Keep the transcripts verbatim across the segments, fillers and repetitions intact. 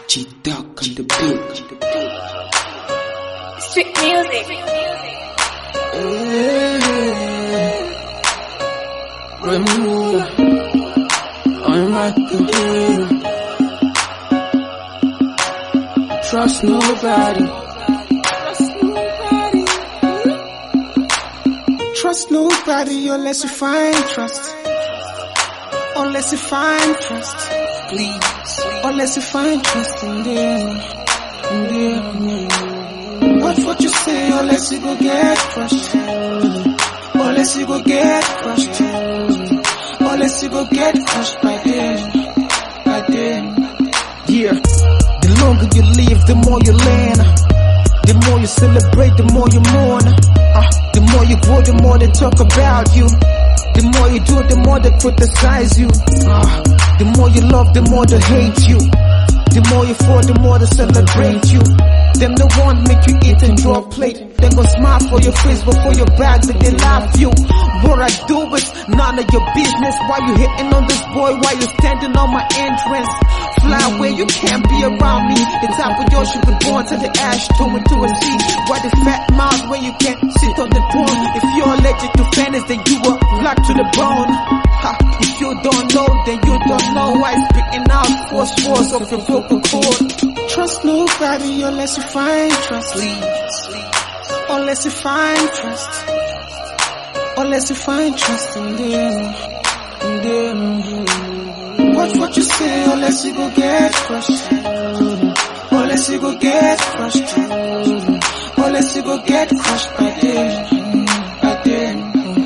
G-Duck on the beat. Street music. Remove. I'm at the hill. Trust nobody. Trust nobody unless you find trust. Unless you find trust. Please. Unless you find trust in them. In them. Watch what you say unless you go get crushed. Unless you go get crushed. Unless you go get crushed by them. By them. Yeah. The longer you live, the more you learn. The more you celebrate, the more you mourn. Uh, the more you grow, the more they talk about you. The more you do, the more they criticize you. Uh, the more you love, the more they hate you. The more you fall, the more they celebrate you. Them the one make you eat and draw a plate. They gon' smile for your face, but for your back, but they laugh you. What I do is none of your business. Why you hitting on this boy? Why you standing on my entrance? Fly away, you can't be around me. The type of yours you could born to the ash, throw into a sea. Why the fat mouth when you can't sit on the throne? If you're allergic to fairness, then you are locked to the bone. Ha, if you don't know, then you don't know why spitting out force force of your vocal cord. Trust nobody unless you find trust. Unless you find trust. Unless you find trust in them. In them. Watch what you say unless you go get crushed. Unless you go get crushed. Unless you go get crushed by them. By them.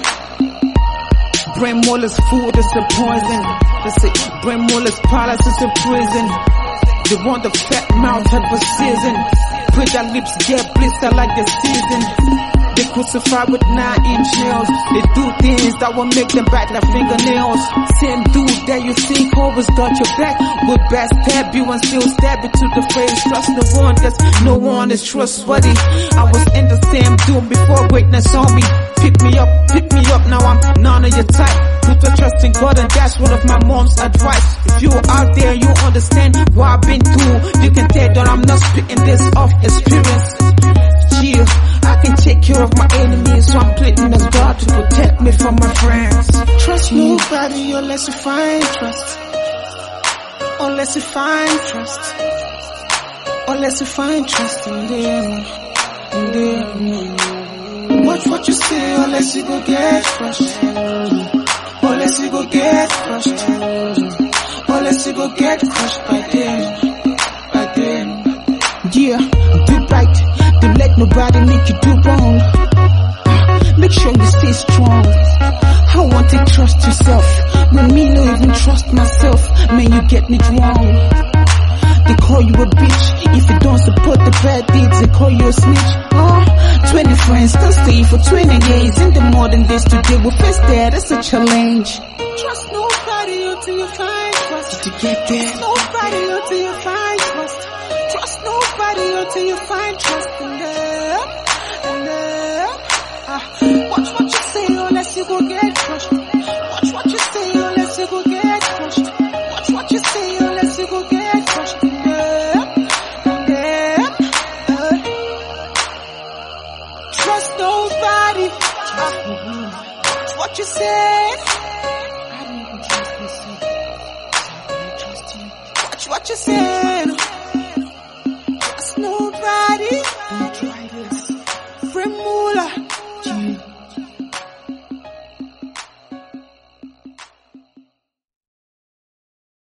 Brain molars food is a poison. They say brain molars palace is a prison. They want the fat mouth have a season. Pray their lips get blister like the season. They crucify with nine inch nails. They do things that will make them bite their fingernails. Same dude that you think always got your back would best stab you and still stab it to the face. Trust no one, cause no one is trustworthy. I was in the same doom before greatness saw me. Pick me up, pick me up, now I'm none of your type. Put your trust in God and that's one of my mom's advice. If you're out there, you understand what I've been through. You can tell that I'm not spitting this off experience. Yeah, I can take care of my enemies, so I'm pleading as God to protect me from my friends. Trust nobody unless you find trust. Unless you find trust. Unless you find trust in them. In them. Watch what you say unless you go get crushed. Unless you go get crushed. Unless you go get crushed by them. By them. Yeah, do right. Don't let nobody make you do wrong. Make sure you stay strong. I want to trust yourself. When me no even trust myself. Man, you get me wrong. They call you a bitch if you don't support the bad deeds. They call you a snitch. Oh, twenty friends don't stay for twenty days. In the modern days today, we're first there. That's a challenge. Trust nobody until you find trust. To get there, Trust nobody until you find trust. Trust nobody until you find trust in them. In them. Ah, watch what you say unless you go get crushed. Watch what you say unless you go get crushed. Watch what you say unless you go get crushed in them. In them. Uh, trust nobody. Ah, watch what you say. I don't even trust myself. I don't trust you. Watch what you say.